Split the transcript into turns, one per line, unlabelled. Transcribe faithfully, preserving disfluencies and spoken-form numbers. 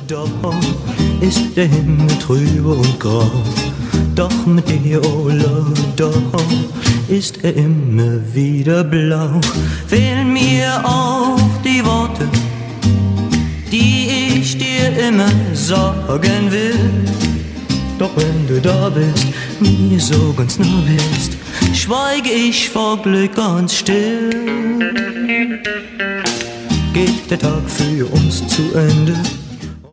Doch ist der Himmel trübe und grau. Doch mit dir, oh Lord, doch ist er immer wieder blau. Fehlen mir auch die Worte, die ich dir immer sagen will. Doch wenn du da bist, mir so ganz nah bist, schweige ich vor Glück ganz still. Geht der Tag für uns zu Ende,